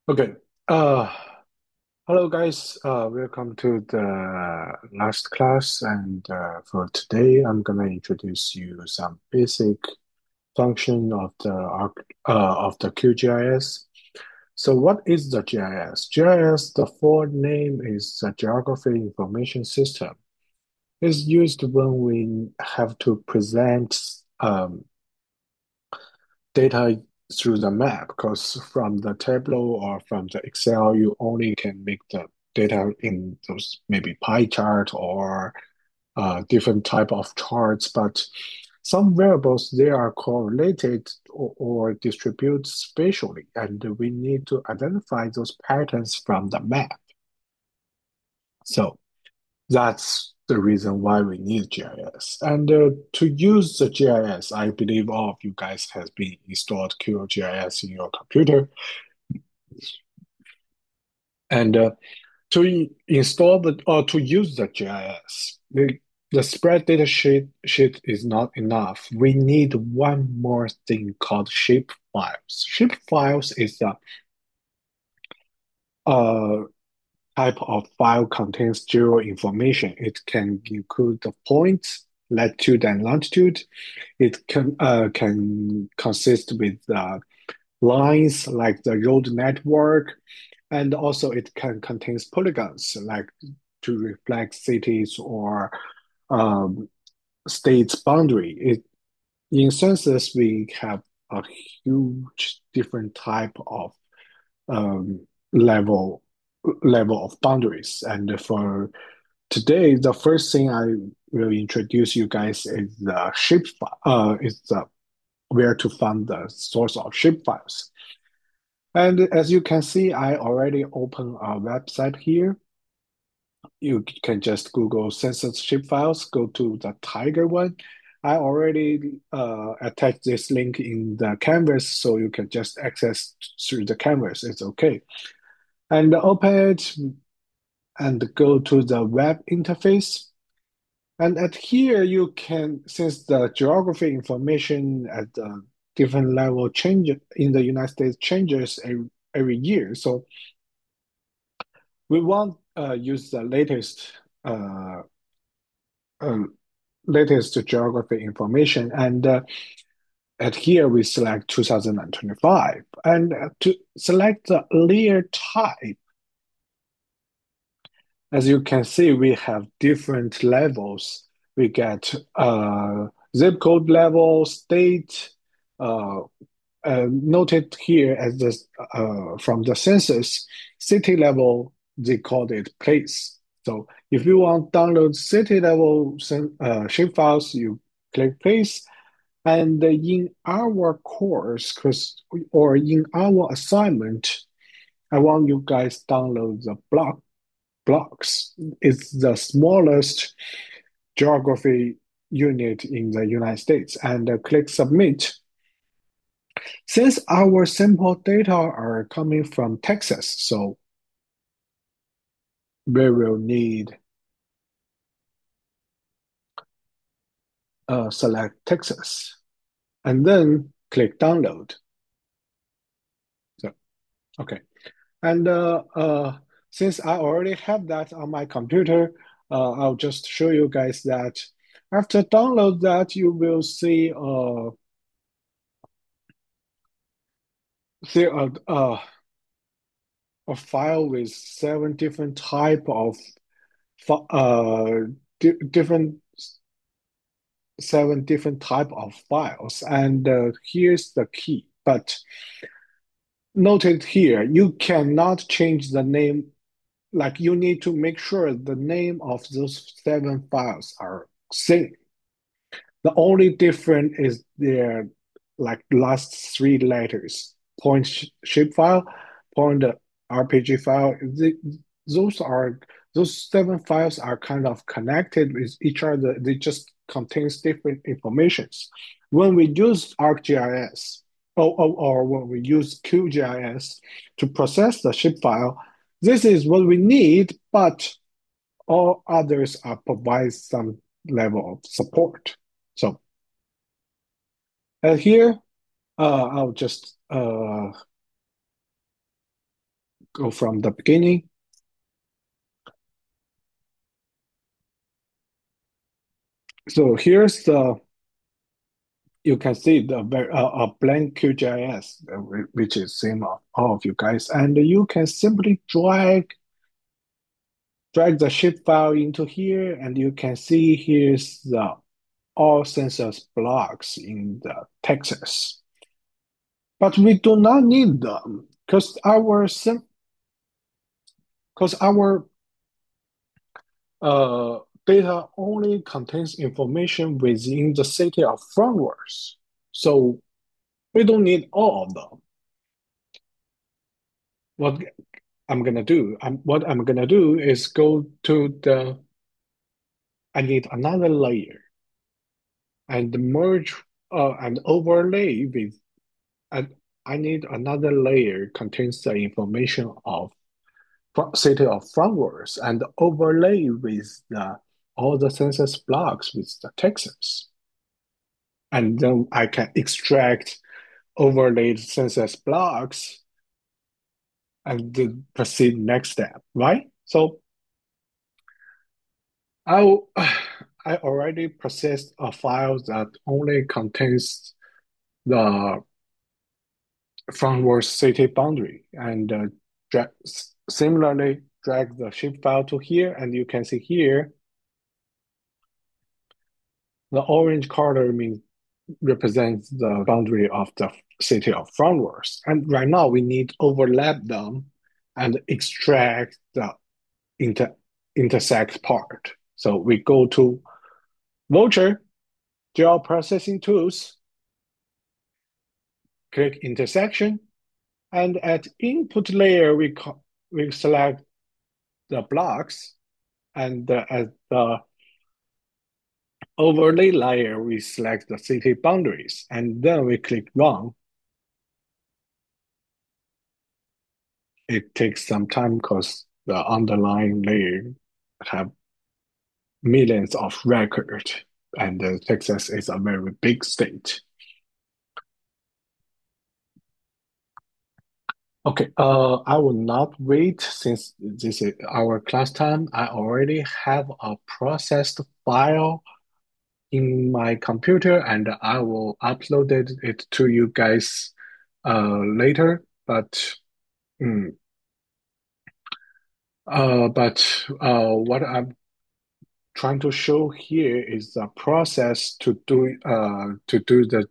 Okay. Uh, Hello guys. Welcome to the last class. And for today, I'm gonna introduce you some basic function of the QGIS. So, what is the GIS? GIS, the full name is the Geography Information System. It's used when we have to present data through the map because from the Tableau or from the Excel, you only can make the data in those maybe pie chart or different type of charts, but some variables they are correlated or distributed spatially, and we need to identify those patterns from the map. So that's the reason why we need GIS. And to use the GIS, I believe all of you guys has been installed QGIS in your computer. And install the or to use the GIS, the spread data sheet is not enough. We need one more thing called shape files. Shape files is the uh, type of file contains geo information. It can include the points, latitude and longitude. It can consist with lines like the road network, and also it can contains polygons like to reflect cities or um, states boundary. In census we have a huge different type of um, level level of boundaries. And for today, the first thing I will introduce you guys is the is the where to find the source of shape files. And as you can see, I already opened a website here. You can just Google census shape files, go to the Tiger one. I already attached this link in the canvas, so you can just access through the canvas. It's okay. And open it and go to the web interface. And at here, you can, since the geography information at the different level change in the United States changes every year. So we want use the uh, uh, latest geography information. And at here, we select 2025. And to select the layer type, as you can see, we have different levels. We get zip code level, state, uh, noted here as this from the census, city level, they called it place. So if you want download city level shape files, you click place. And in our course, or in our assignment, I want you guys download the blocks. It's the smallest geography unit in the United States, and click submit. Since our sample data are coming from Texas, so we will need select Texas and then click download. So, okay. And since I already have that on my computer, I'll just show you guys that after download that, you will see a file with seven different type of different seven different type of files. And here's the key. But noted here, you cannot change the name. Like you need to make sure the name of those seven files are same. The only difference is their like last three letters. Point shape file, point RPG file. Those are those seven files are kind of connected with each other. They just contains different informations. When we use ArcGIS or when we use QGIS to process the shape file, this is what we need, but all others are provide some level of support. So here, I'll just go from the beginning. So here's the you can see the a blank QGIS, which is same of all of you guys, and you can simply drag the shape file into here, and you can see here's the all census blocks in the Texas. But we do not need them because our uh, data only contains information within the city of Fort Worth. So we don't need all of them. What what I'm gonna do is go to I need another layer and merge and overlay with, and I need another layer contains the information of city of Fort Worth and overlay with all the census blocks with the Texas. And then I can extract overlaid census blocks and then proceed next step, right? So I I already processed a file that only contains the frontward city boundary and similarly drag the shape file to here, and you can see here the orange color means represents the boundary of the city of frontwards. And right now we need to overlap them and extract the inter intersect part. So we go to Vultr, geo processing tools, click intersection, and at input layer we select the blocks, and at the overlay layer we select the city boundaries, and then we click run. It takes some time because the underlying layer have millions of records, and Texas is a very big state. Okay, I will not wait since this is our class time. I already have a processed file in my computer, and I will upload it to you guys later. Mm, what I'm trying to show here is the process to do the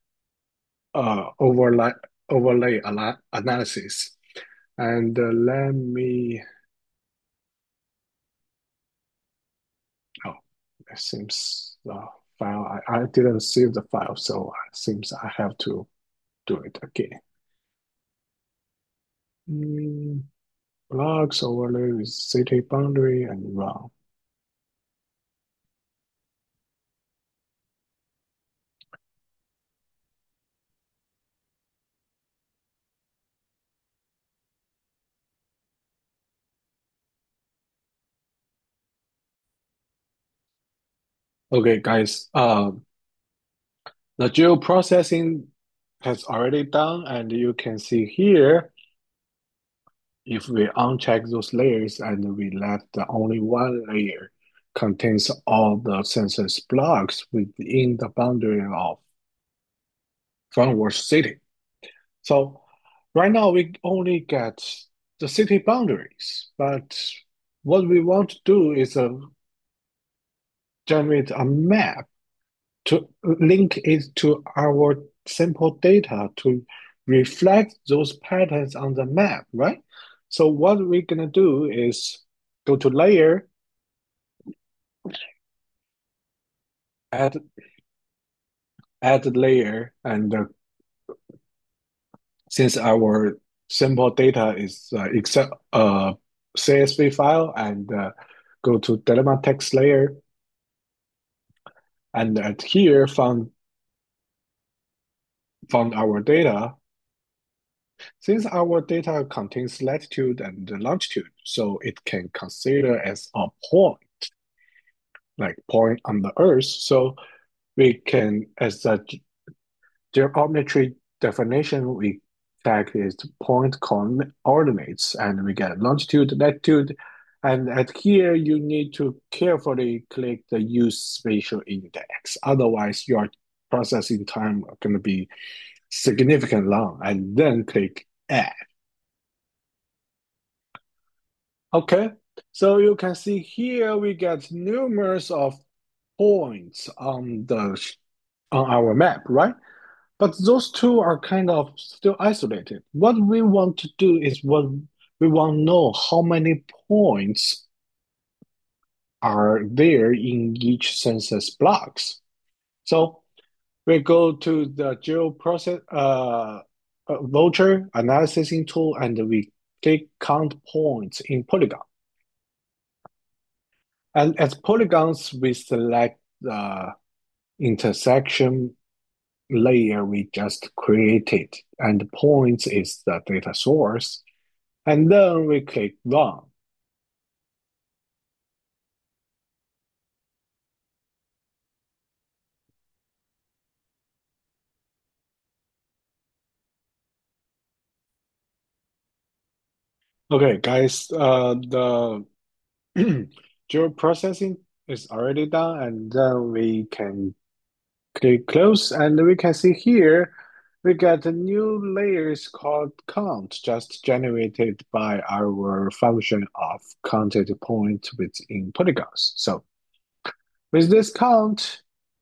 overlay analysis. And let me. Oh, it seems the file I didn't save the file, so it seems I have to do it again. Mm, Blocks overlay with city boundary and run. Okay, guys. The geoprocessing has already done, and you can see here if we uncheck those layers and we left the only one layer contains all the census blocks within the boundary of Fort City. So right now we only get the city boundaries, but what we want to do is generate a map to link it to our simple data to reflect those patterns on the map, right? So what we're gonna do is go to layer, add add layer, and since our simple data is except CSV file, and go to dilemma text layer, and at here found our data. Since our data contains latitude and longitude, so it can consider as a point, like point on the Earth. So we can, as a geometry definition, we tag is point coordinates, and we get longitude, latitude, and at here you need to carefully click the use spatial index. Otherwise, your processing time are going to be significant long, and then click add. Okay, so you can see here we get numerous of points on the on our map, right? But those two are kind of still isolated. What we want to do is what we want to know how many points are there in each census blocks. So we go to the geoprocess voucher analysis tool and we click count points in polygon. And as polygons, we select the intersection layer we just created, and points is the data source. And then we click run. Okay, guys, the geoprocessing is already done, and then we can click close, and we can see here we get a new layers called count, just generated by our function of counted point within polygons. So with this count,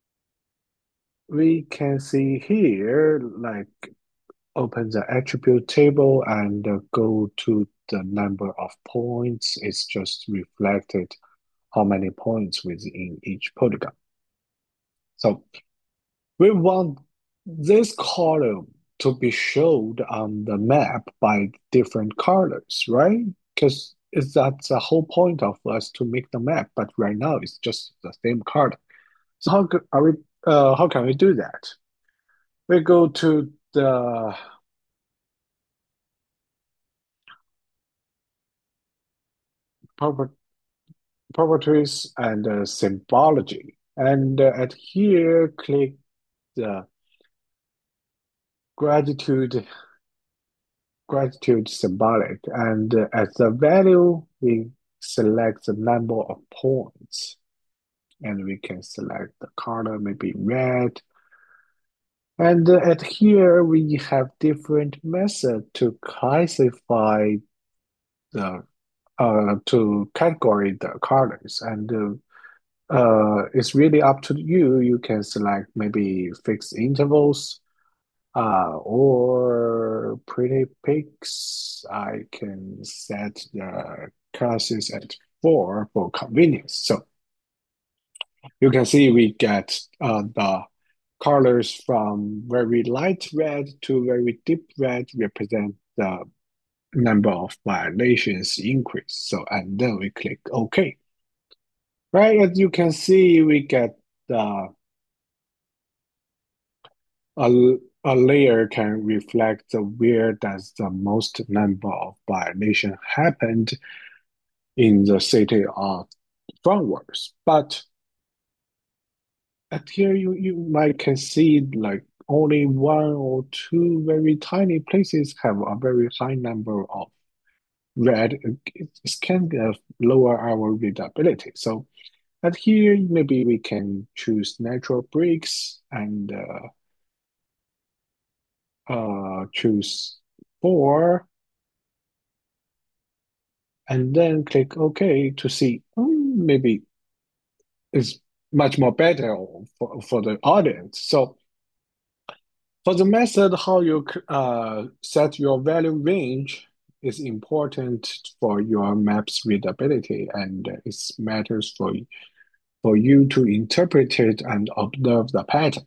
we can see here, like open the attribute table and go to the number of points. It's just reflected how many points within each polygon. So we want this column to be showed on the map by different colors, right? Because that's the whole point of us to make the map, but right now it's just the same color. So how can we do that? We go to the proper properties and symbology. And at here, click the gratitude gratitude symbolic. And as the value, we select the number of points. And we can select the color, maybe red. And at here, we have different methods to classify the to categorize the colors. And it's really up to you. You can select maybe fixed intervals or pretty pics. I can set the classes at 4 for convenience. So you can see we get the colors from very light red to very deep red represent the number of violations increase. So, and then we click OK. Right, as you can see, we get the a, a layer can reflect the where does the most number of violation happened in the city of frontwards. But at here you might can see like only one or two very tiny places have a very high number of red. It can lower our readability. So at here maybe we can choose natural breaks and choose 4 and then click OK to see maybe it's much more better for the audience. So for the method, how you set your value range is important for your map's readability, and it matters for you to interpret it and observe the pattern.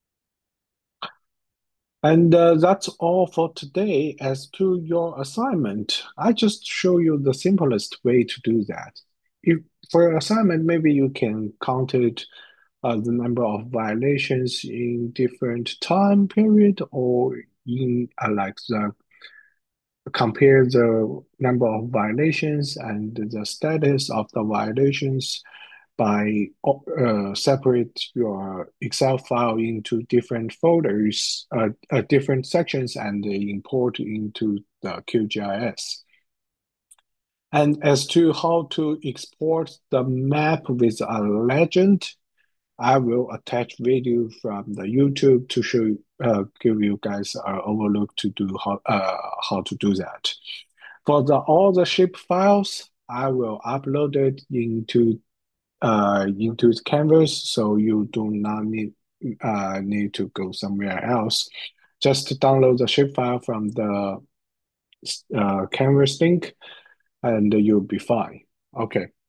And that's all for today. As to your assignment, I just show you the simplest way to do that. If for your assignment, maybe you can count it the number of violations in different time period, or in like the compare the number of violations and the status of the violations by separate your Excel file into different folders, different sections, and import into the QGIS. And as to how to export the map with a legend, I will attach video from the YouTube to show, give you guys an overlook to do how to do that. For all the shape files, I will upload it into Canvas, so you do not need to go somewhere else. Just download the shapefile from the Canvas link, and you'll be fine. Okay.